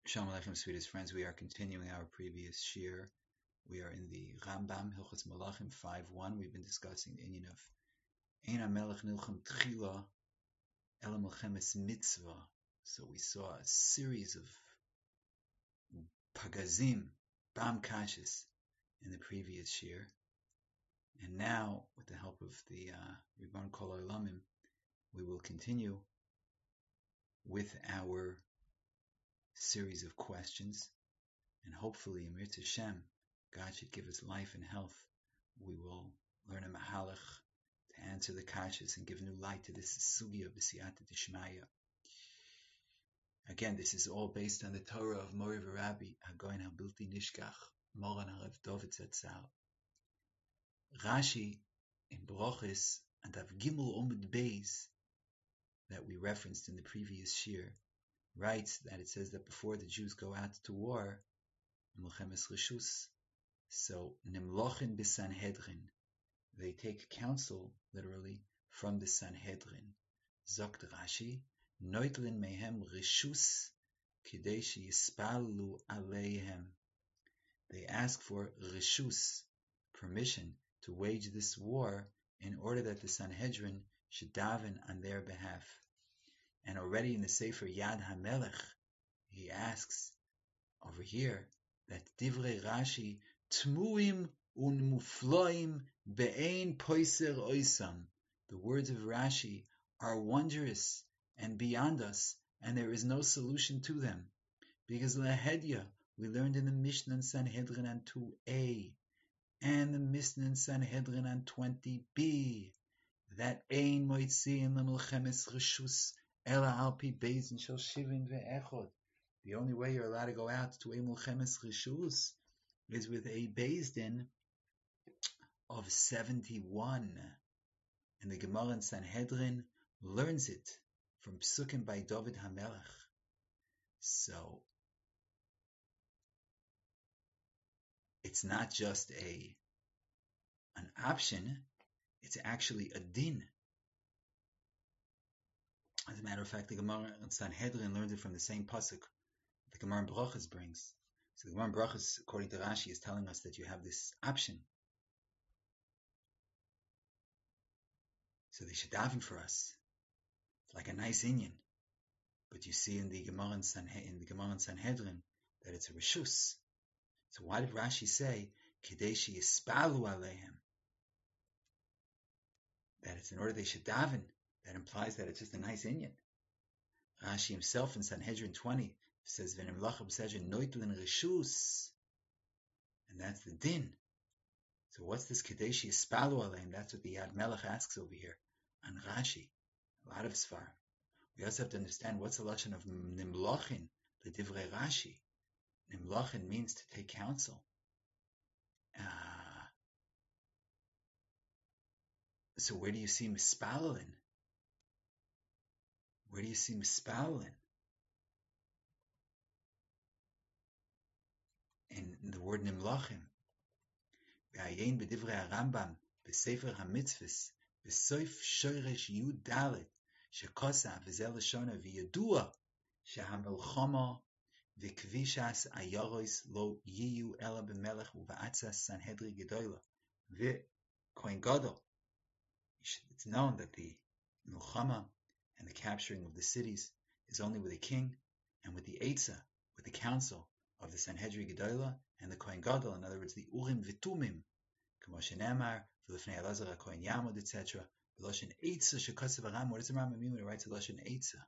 Shalom Aleichem, sweetest friends. We are continuing our previous shir. We are in the Rambam, Hilchos Malachim 5.1. We've been discussing the inyan of Ein HaMelech Nilchem Tchila Ela Melchemes Mitzvah. So we saw a series of pagazim, bam kashis, in the previous shir. And now, with the help of the Ribban Kol Olamim, we will continue with our series of questions. And hopefully, Amir Hashem, God should give us life and health. We will learn a mahalach to answer the kashas and give new light to this sugya b'siyata d'shmaya. Again, this is all based on the Torah of Mori v'Rabbi Hagoyin HaBilti Nishkach Moran HaRav David Zatzal. Rashi in Brochis and Av Gimel Omid Beis that we referenced in the previous shir writes that it says that before the Jews go out to war, Milchemes Rishus, so Nimlochin b'Sanhedrin, they take counsel, literally, from the Sanhedrin. Zokt Rashi, Noitlin mehem Rishus, Kidei yispalu aleihem. They ask for Rishus, permission to wage this war in order that the Sanhedrin should daven on their behalf. And already in the Sefer Yad HaMelech, he asks over here that Divrei Rashi Tmuim unmufloim be'ein poiser oisam. The words of Rashi are wondrous and beyond us, and there is no solution to them. Because Lahedya, we learned in the Mishnah and Sanhedrin on 2a, and the Mishnah and Sanhedrin on 20b, that ein moitziin lemilchemes rishus ela alpi beizin shel shivin ve'echod. The only way you're allowed to go out to a milchemes rishus is with a Beis Din of 71. And the Gemara in Sanhedrin learns it from Psukim by David HaMelech. So, it's not just an option, it's actually a din. As a matter of fact, the Gemara in Sanhedrin learns it from the same pasuk the Gemara in Brachos brings. So the Gemara in Brachos, according to Rashi, is telling us that you have this option. So they should daven for us. It's like a nice inyan. But you see in the Gemara in Sanhedrin that it's a reshus. So why did Rashi say Kidei yispalu aleihem? That it's in order they should daven. That implies that it's just a nice inyan. Rashi himself in Sanhedrin 20 says V'nim lachab sejin noitlin reshus, and that's the din. So what's this Kidei yispalu aleihem? That's what the Yad Melech asks over here on Rashi. A lot of Sfar. We also have to understand what's the lashon of nimlochin, the divrei Rashi. Nimlochin means to take counsel. So where do you see mispalin? Where do you see mispalin? In the word nimlochin. V'ayin b'divrei Rambam b'sefer hamitzvos b'soif shoresh yud dalet shekosa v'zel lashona v'yadua shehamilchama v'kvishas ayaros lo yiyu ela b'melech u'va'atzas sanhedri gedola v'kohen gadol. It's known that the milchama and the capturing of the cities is only with the king and with the Eitzah, with the council of the Sanhedri Gedola and the Kohen Gadol, in other words, the Urim V'Tumim, Kamo shenemar, V'lefnei Elazar HaKohen Yamod, etc. V'loshen Eitzah shekasav Aram. What does the Rambam mean when he writes Loshen Eitzah?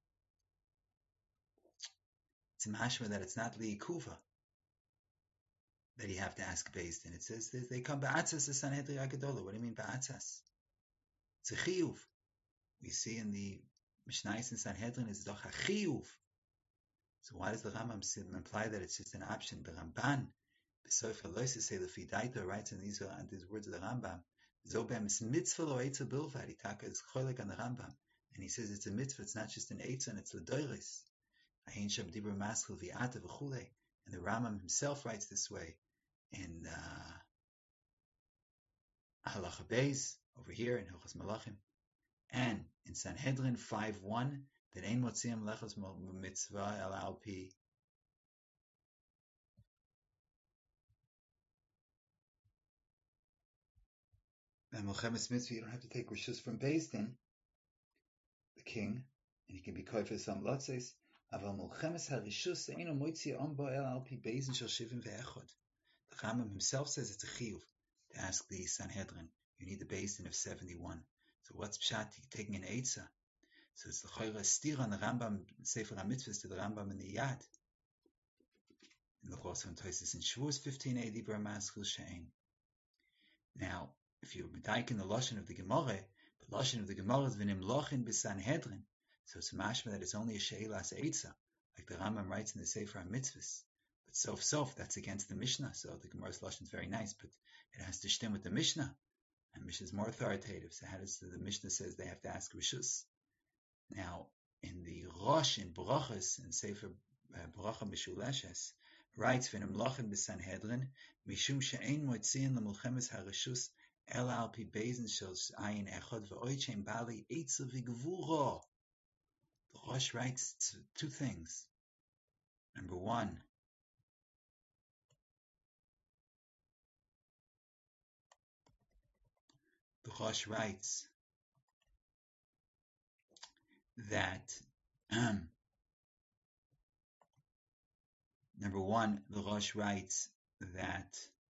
It's a mashma that it's not liikuva that you have to ask Beis Din. It says they come ba'atzas the Sanhedri Gedola. What do you mean ba'atzas? It's a chiyuv. We see in the Mishnayos in Sanhedrin is doch a chiyuv. So why does the Rambam imply that it's just an option? The Ramban, B'Sof HaLois say the Fidaita writes in these words of the Rambam, Zobem is mitzvah lo eitza bilvad. Itaka is cholik on the Rambam, and he says it's a mitzvah. It's not just an eitza, and it's l'doiris. Ahin shem dibur maschil v'ata v'chulei. And the Rambam himself writes this way in Halacha Beis over here in Hilchos Malachim, and in Sanhedrin 5.1 that ein motziim lechos mitzvah el alpi Milchemes Mitzvah, you don't have to take rishus from Beis Din, the king, and he can be koy for some lotzes. Aval Milchemes harishus eino moitzi omba el al pi Beis Din shel shivim ve'echad. The Rambam himself says it's a chiyuv to ask the Sanhedrin. You need the Beis Din of 71. So what's pshat taking an eitzah? So it's the chayra stira on the Rambam Sefer HaMitzvahs to the Rambam in the Yad. And look also in Tosfos in Shavuos 15a Dibra Maschil She'ein. Now, if you're medayik in the lashon of the Gemara, the lashon of the Gemara is v'nim lochin b'Sanhedrin. So it's mashma that it's only a she'ilas eitzah, like the Rambam writes in the Sefer HaMitzvahs. But sof, that's against the Mishnah. So the Gemara's lashon is very nice, but it has to stem with the Mishnah. And Mishnah is more authoritative. So how does the Mishnah says they have to ask rishus? Now, in the Rosh, in Brachas, in Sefer Bracha Mishuleshes, writes, V'nim lochin b'Sanhedrin, mishum she'ein moitziin l'mulchemes harishus, ela al pi beis din shel ayin echad v'oid she'en bali eitzel v'gvura. The Rosh writes two things. Number one, the Rosh writes that number one, the Rosh writes that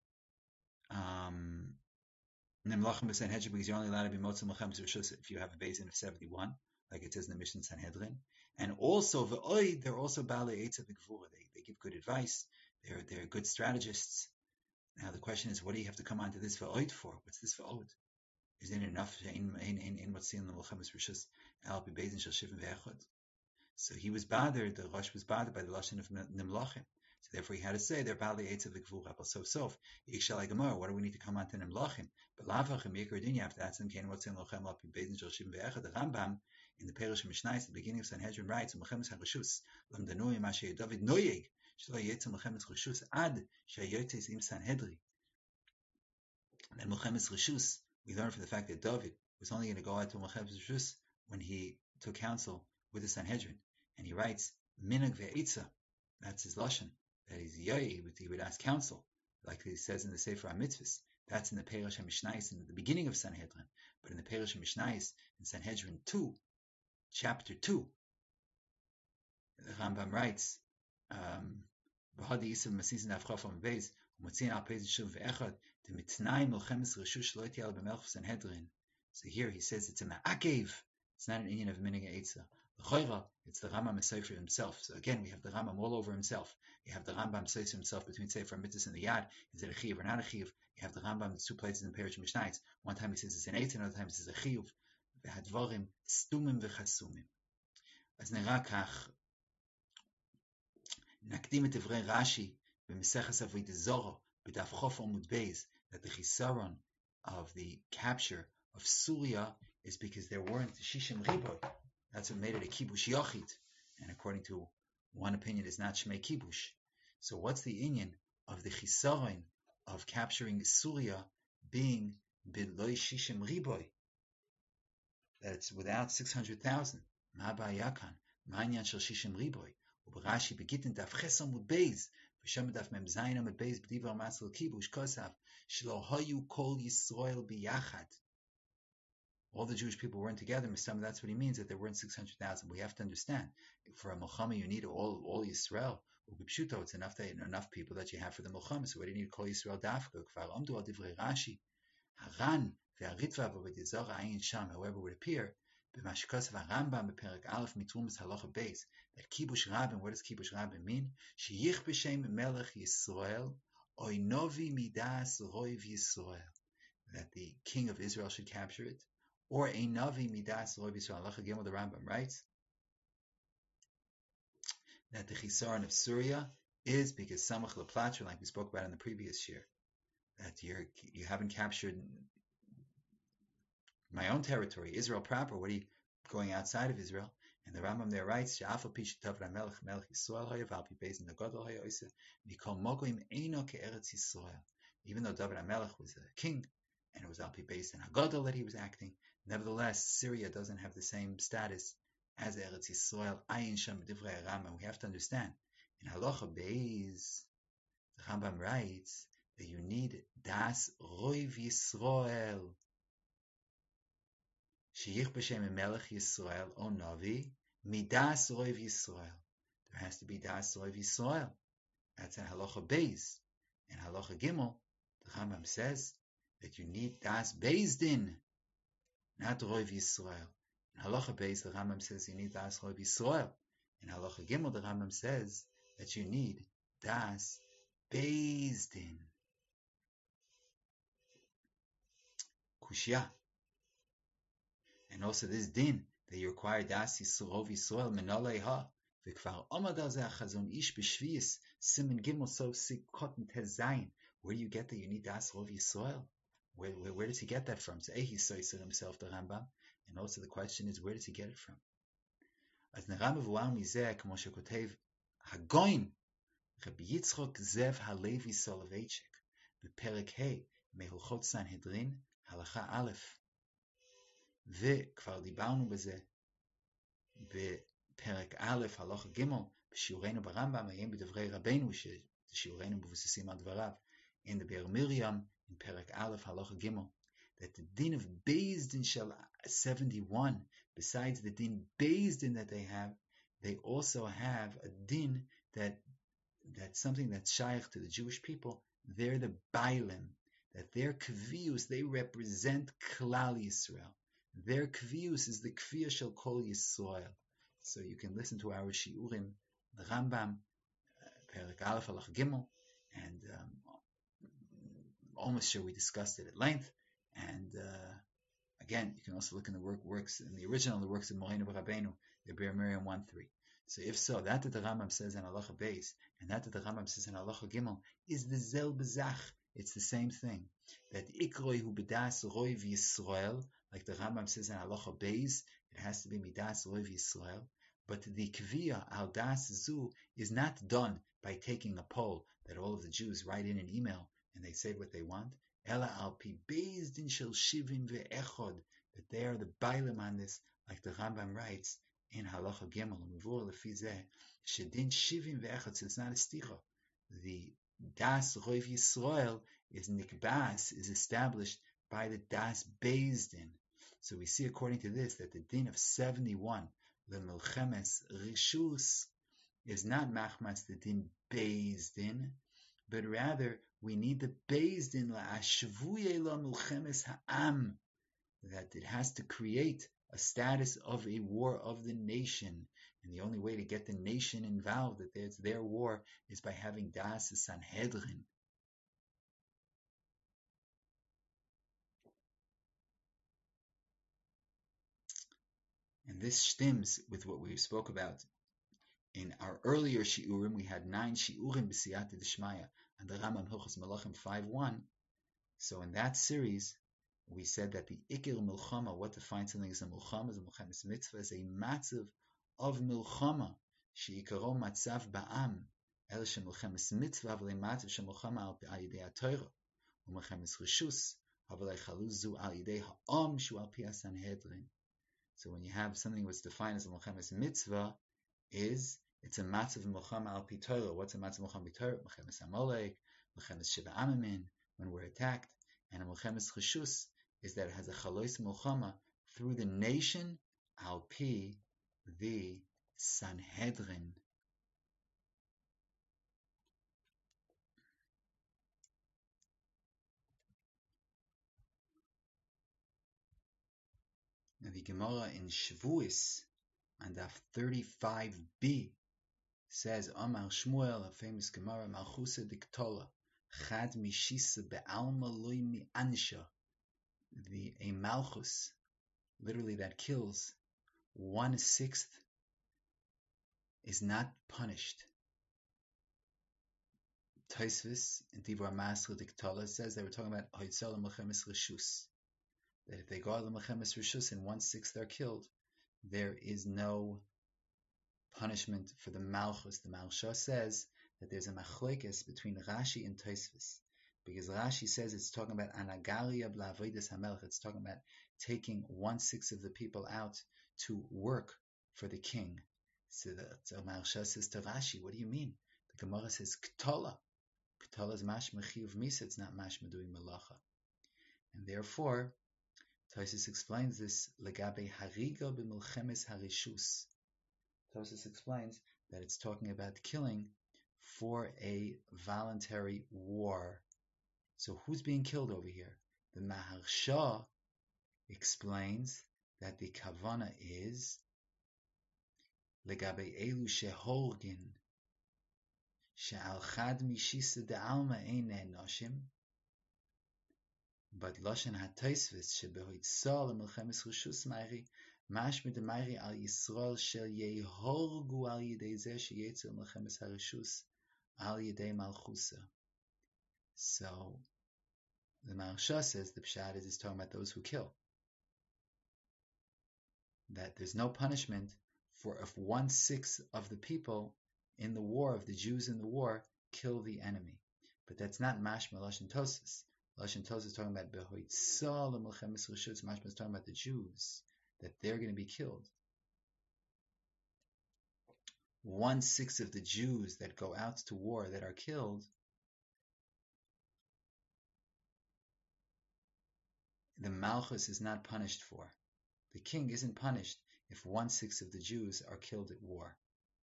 Nimlachim b'Sanhedrin, because you're only allowed to be motzei Milchemes Rishus if you have a Beis Din of 71, like it says in the Mishnah Sanhedrin. And also v'oid, they're also balei eitza v'gvura. They give good advice. They're good strategists. Now the question is, what do you have to come onto this v'oid for? What's this v'oid? Isn't it enough in what's in the Milchemes Rishus al pi Beis Din shel shivim ve'echad? So he was bothered. The Rosh was bothered by the lashon of Nimlachim. So therefore he had to say they're balei eitza v'gvura. But sof yikshalei gemara. What do we need to come onto Nimlachim? But lavachim yikar din. You have to ask them kain what's in Lochem al pi Beis Din shel shivim ve'echad. The Rambam in the Perush Mishnayos, the beginning of Sanhedrin writes, Milchemes harishus lamdanui mashe David noyeg shelo yetz Milchemes rishus ad shayotes im Sanhedri. And then Milchemes rishus, we learn from the fact that David was only going to go out to Milchemes rishus when he took counsel with the Sanhedrin. And he writes, minag ve'itza, that's his lashon, that he's yoy, he would ask counsel, like he says in the Sefer HaMitzvahs. That's in the Perush Mishnayos in the beginning of Sanhedrin. But in the Perush Mishnayos in Sanhedrin 2, Chapter 2, the Rambam writes, "V'hadi Yisrael Masizin Avchafam Beis U'Motzin Al Peis Yishuv Ve'echad Demitnai Milchemes Rishus Shlo Yitial B'Melch Sanhedrin." So here he says it's a ma'akev. It's not an Indian of Minhag Eitzah. L'chayra, it's the Rambam Sefer himself. So again, we have the Rambam all over himself. You have the Rambam Sefer himself between Sefer HaMitzvahs and the Yad. Is it a chiyuv or not a chiyuv? You have the Rambam in two places in the Perush Mishnayos. One time he says it's an eitzah, another time he says a chiyuv. V'hadvarim stumim v'chasumim. אז נראה כך, נקדים את דברי רש"י במסכת avodah zara בדף חוף עמוד בייס, that the chisaron of the capture of Syria is because there weren't shishim riboy. That's what made it a kibush yachid, and according to one opinion, it's not shmei kibush. So what's the inyan of the chisaron of capturing Syria being b'loi shishim riboy? That it's without 600,000. מה הבעיה כאן? מה העניין של 60 ריבוי? וברש"י בגיטין דף חס עמוד בייס, ושם בדף מ"ז עמוד בייס בדיבר מסל כיבוש כוסף, שלא היו כל ישראל ביחד. All the Jewish people weren't together. That's what he means, that there weren't 600,000. We have to understand, for a Milchama you need all Yisrael. It's enough people that you have for the Milchama. So what do you need Kol Yisrael dafka? Kvar amdu al divrei Rashi, Haran ve'aritva v'avodah zara ayin sham. However, would appear b'mashkos v'Rambam b'perek Aleph mitrumas halacha beis that kibush rabin. What does kibush rabin mean? Sheyich b'shem melech Yisrael oinovi midas roiv Yisrael. That the king of Israel should capture it. Or a navi midas roiv Yisrael. Halacha gimel the Rambam writes that the chisaron of Syria is because samach leplatra, like we spoke about in the previous year, that you haven't captured my own territory, Israel proper. What are you going outside of Israel? And the Rambam there writes, "Sha'afal pi shetavra melech Yisrael hayav pi beis nagadol hayoisa mikol mogoim eino ke'eretz Yisrael." Even though David HaMelech was a king and it was al pi beis and hagadol that he was acting, nevertheless Syria doesn't have the same status as Eretz Yisrael. Ayin sham b'divrei Rambam. We have to understand in halacha beis, the Rambam writes that you need das roiv Yisrael. Sheyich b'shem Melech Yisrael o Navi midas Roiv Yisrael. There has to be das Roiv Yisrael. That's in Halacha Beis. In Halacha Gimel, the Rambam says that you need das Beis Din, not Roiv Yisrael. In Halacha Beis, the Rambam says you need das Roiv Yisrael. In Halacha Gimel, the Rambam says that you need das Beis Din. Kushya. And also this din that you require das Yisrov Yisrael menaleha v'kvar omad al zeh chazon ish b'shvius simin gimel so sikot tezayin. Where do you get that you need das Rov Yisrael? Where does he get that from? So he says himself, the Rambam, and also the question is, where does he get it from? As Neram v'uar mizeh k'mo shekotev hagoin Rabbi Yitzchok Zev Halevi Soloveitchik בפרק ה' מהלכות סנהדרין הלכה א', וכבר דיברנו בזה בפרק א', הלכה ג', בשיעורנו ברמב"ם, היום בדברי רבנו, ששיעורנו מבוססים על דבריו, in the Be'er Miriam, in פרק א', הלכה ג', that the din of Beis Din shel 71, besides the din Beis Din that they also have a din that's something that's shaykh to the Jewish people. They're the Bailim, that their kvius, they represent Klal Yisrael. Their kvius is the kviyah shel Kol Yisrael. So you can listen to our shiurim, the Rambam, Perek Aleph Halach Gimel, and almost sure we discussed it at length. And again, you can also look in the works in the original, the works of Moreinu Rabbeinu, the Be'er Miriam 1-3. So if so, that the Rambam says in Halacha Beis, and that the Rambam says in Halacha Gimel, is the Zel Bezach. It's the same thing. That Ikroi hu b'das Roiv Yisrael, like the Rambam says in Halacha Beis, it has to be midas Roiv Yisrael. But the Kviyah al Das Zu is not done by taking a poll that all of the Jews write in an email and they say what they want. Ela al pi Beis Din shel Shivim ve'echod, that they are the Bailim on this, like the Rambam writes in Halacha Gimel, Muvur lefi zeh, shedin Shivim ve'echod, so it's not a sticha. The Das Roiv Yisrael is nikbas, is established by the Das Beis Din. So we see according to this that the din of 71, the Milchemes Rishus, is not machmas the din Beis Din, but rather we need the Beis Din la'ashvuye la Milchemes ha'am, that it has to create a status of a war of the nation. And the only way to get the nation involved, that it's their war, is by having Das Sanhedrin. And this stems with what we spoke about. In our earlier shiurim, we had 9 shiurim b'siyata d'shmaya, and the Rambam Hilchos Melachim 5:1. So in that series, we said that the Ikir Milchama, what defines something as a Milchama, is a Milchemes Mitzvah, is a matzav of Milchama, she'ikaro matzav ba'am, el she'Milchemes Mitzvah, avle matzav she'Milchama al yidei ha'Torah, u'Milchemes Rishus, avle chaluz zu al yidei ha'am shu al pi ha'Sanhedrin. So when you have something that's defined as a Milchemes Mitzvah, it's a matzav Milchama al pi Torah. What's a matzav Milchama al pi Torah? Milchemes Amalek, Milchemes Sheva Amimim, when we're attacked, and a Milchemes Rishus is that it has a Chalois Milchama through the nation al pi the Sanhedrin. Now the Gemara in Shavuos on Daf 35b says, Amar Shmuel, a famous Gemara, Malchusa Diktola, Chad Mishisa Be'alma Loi Mi Ansha, a Malchus, literally that kills 1/6, is not punished. Tosfos in Dibur Masra Diktola says they were talking about Hoitzal Milchemes Rishus, that if they go out Milchemes Rishus and 1/6 are killed, there is no punishment for the Malchus. The Maharsha says that there's a machlekes between Rashi and Tosfos, because Rashi says it's talking about Anagalia B'Avodas HaMelech, it's talking about taking 1/6 of the people out to work for the king. So Maharsha says to Rashi, what do you mean? The Gemara says Ktola. Ktola is mashma chiyuv misa, it's not mashma doing malacha. And therefore, Tosfos explains this legabe hariga b'milchemes harishus. Tosfos explains that it's talking about killing for a voluntary war. So who's being killed over here? The Maharsha explains that the kavana is legabe elu shehorgin she'al chad mishisa de'alma einen noshim, but lashon haTosfos shebehoitzah le'milchemes rishus ma'iri mashma de'ma'iri al Yisrael shel yehorgu al yidei zeh sheyetzu milchemes harishus al yidei malchusa. So the Maharsha says the pshat is talking about those who kill. That there's no punishment for if 1/6 of the people in the war, of the Jews in the war, kill the enemy. But that's not mashma lashon Tosfos. Lashon Tosfos is talking about behoitzah l'milchemes rishus. Mashma is talking about the Jews, that they're going to be killed. 1/6 of the Jews that go out to war that are killed, the Malchus is not punished for. The king isn't punished if 1/6 of the Jews are killed at war.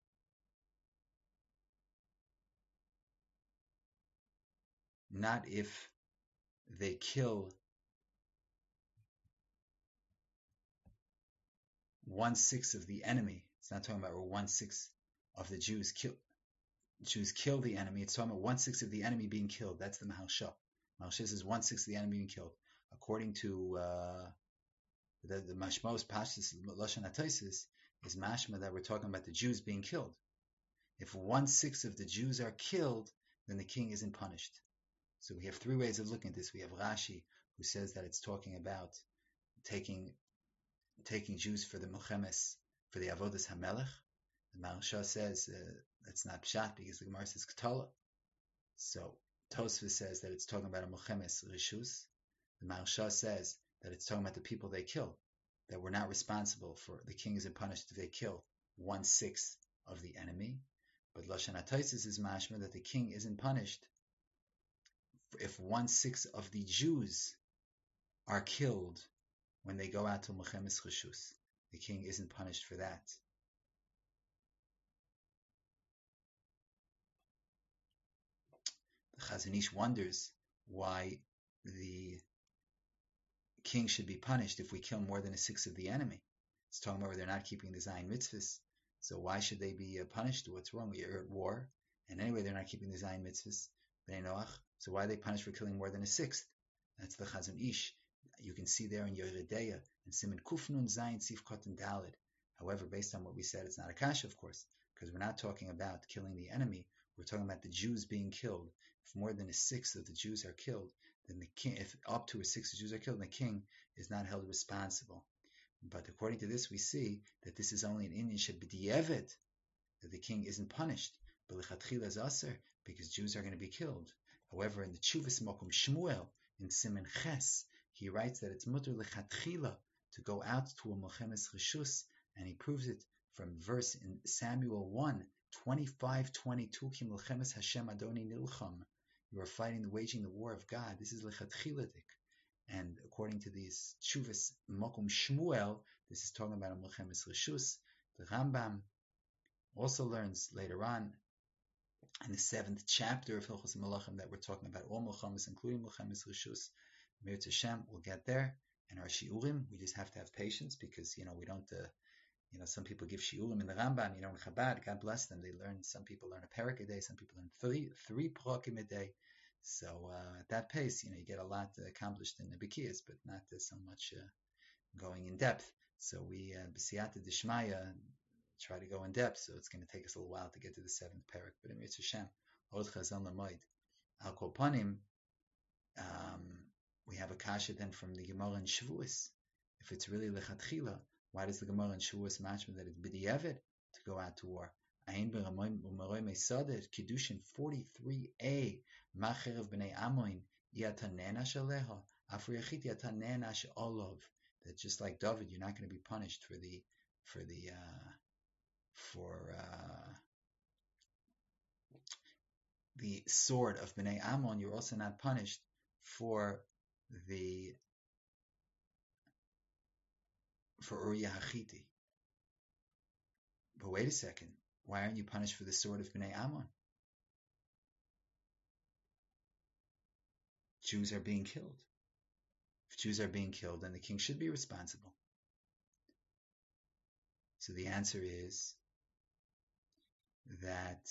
Not if they kill 1/6 of the enemy. It's not talking about where 1/6 of the Jews kill the enemy. It's talking about 1/6 of the enemy being killed. That's the Maharsha. Maharsha says 1/6 of the enemy being killed. According to the Mashmos Pashtus Lashon HaTosfos is mashma that we're talking about the Jews being killed. If 1/6 of the Jews are killed, then the king isn't punished. So we have three ways of looking at this. We have Rashi, who says that it's talking about taking Jews for the Milchemes, for the Avodas HaMelech. The Maharsha says that's not pshat because the Gemara says Ketala. So Tosfos says that it's talking about a Milchemes Rishus. The Maharsha says that it's talking about the people they kill, that we're not responsible for, the king isn't punished if they kill 1/6 of the enemy. But Lashon HaTosfos is mashma that the king isn't punished if 1/6 of the Jews are killed when they go out to Milchemes Rishus. The king isn't punished for that. The Chazon Ish wonders why the king should be punished if we kill more than 1/6 of the enemy. It's talking about where they're not keeping the Zayin mitzvahs. So why should they be punished? What's wrong? We are at war, and anyway they're not keeping the Zayin mitzvahs. So why are they punished for killing more than 1/6? That's the Chazon Ish. You can see there in Yeridea and Siman Kufnun Zayin Sif Kotan Dalid. However, based on what we said, it's not a kasha, of course, because we're not talking about killing the enemy. We're talking about the Jews being killed. If more than 1/6 of the Jews are killed, then the king, if up to 1/6 of Jews are killed, then the king is not held responsible. But according to this, we see that this is only an Inyan Sheb'di'evet, that the king isn't punished. But L'chatchila is aser, because Jews are going to be killed. However, in the Tshuvas Mokum Shmuel, in Siman Ches, he writes that it's mutter L'chatchila to go out to a Milchemes Rishus, and he proves it from verse in Samuel 1:25-22, Ki Milchemes Hashem Adoni Nilcham. You are fighting, waging the war of God. This is L'chatchiladik. And according to these Tshuvas Mokum Shmuel, this is talking about a Milchemes Rishus. The Rambam also learns later on in the 7th chapter of Hilchos Malachim that we're talking about all Milchemes, including Milchemes Rishus. Mirz Hashem, we'll get there. And our Shiurim, we just have to have patience because, we don't, some people give Shiurim in the Rambam, in Chabad, God bless them. Some people learn a parak a day, some people learn three parakim a day. So at that pace, you get a lot accomplished in the Bikiyas, but not so much going in depth. So we, B'siyata Dishmaya, try to go in depth, so it's going to take us a little while to get to the 7th parak. But in Mirz Hashem, Od Chazon Lamoid, Al Kol Panim, we have a kasha then from the Gemara in Shavuos. If it's really lechatchila, why does the Gemara in Shavuos mashma that it's b'di'evet to go out to war? Ayin b'ramoy meisada Kiddushin 43a Macherev b'nei Amoin yatanena shaleha Afriyachit yatanena she'olov. That just like David, you're not going to be punished for the sword of Bnei Ammon. You're also not punished for the for Uriah Hachiti. But wait a second, why aren't you punished for the sword of Bnei Ammon? Jews are being killed. If Jews are being killed, then the king should be responsible. So the answer is that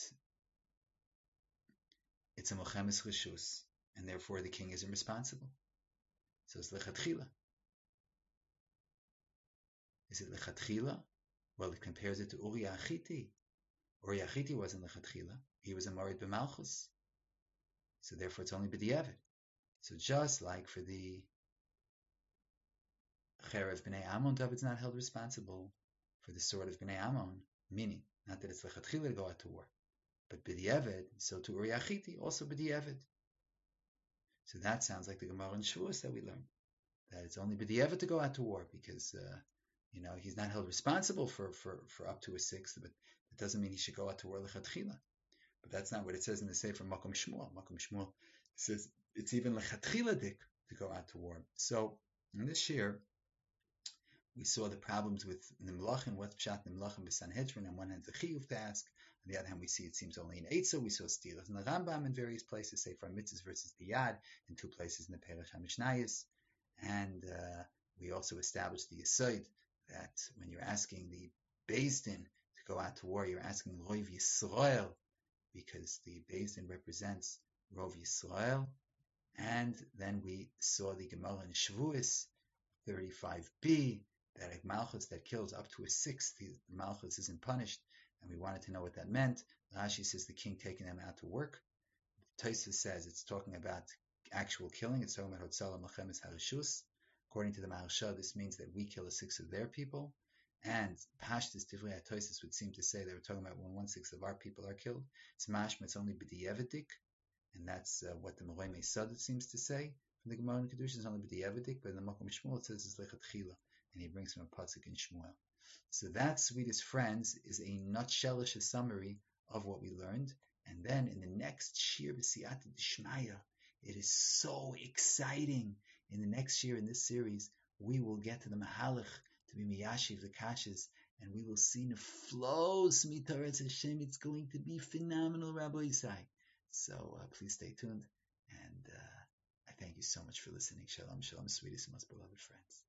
it's a Mochemes Rishus, and therefore the king isn't responsible. So it's Lechatchila. Is it Lechatchila? Well, it compares it to Uriah Hachiti. Uriah Hachiti wasn't Lechatchila. He was a Morid B'Malchus. So therefore it's only B'diavad. So just like for the Cherev B'nai Ammon, David's not held responsible for the sword of B'nai Ammon, meaning not that it's Lechatchila to go out to war, but B'diavad, so to Uriah Hachiti, also B'diavad. So that sounds like the Gemara in Shavuos that we learned, that it's only B'diavad to go out to war because he's not held responsible for up to a sixth, but it doesn't mean he should go out to war Lechatchila. But that's not what it says in the Sefer Makom Shmuel. Makom Shmuel says it's even Lechatchila dik to go out to war. So in this year, we saw the problems with Nimlachim, what's Pshat Nimlachim b'Sanhedrin. On one hand, the Chiyuv to ask. On the other hand, we see it seems only in Eitzah. We saw Stilas in the Rambam in various places, Sefer Mitzvahs versus the Yad, in two places in the Perech HaMishnayos. And we also established the Yesod that when you're asking the Beis Din to go out to war, you're asking Rov Yisrael, because the Beis Din represents Rov Yisrael. And then we saw the Gemara in Shavuos 35b, that a Malchus that kills up to a sixth, the Malchus isn't punished, and we wanted to know what that meant. Rashi says the king taking them out to work. Tosfos says it's talking about actual killing. It's talking about Hotzala Mochemes Harishus. According to the Maharsha, this means that we kill a sixth of their people. And Pashtus Divrei Tosfos would seem to say they were talking about when 1/6 of our people are killed. It's mashma, it's only b'di'evedik, and that's what the Morei Meisad seems to say. From the Gemara in Kedusha, it's only b'di'evedik, but in the Makom Shmuel it says it's lechatchila, and he brings from a pasuk in Shmuel. So that, sweetest friends, is a nutshellish summary of what we learned. And then in the next shir b'siyata d'shmaya, it is so exciting. In the next shir in this series, we will get to the Mahalach, to be Miyashiv, the Kashas, and we will see Neflos Mitaretz Hashem. It's going to be phenomenal, Rabbi Isai. So please stay tuned, and I thank you so much for listening. Shalom, shalom, sweetest and most beloved friends.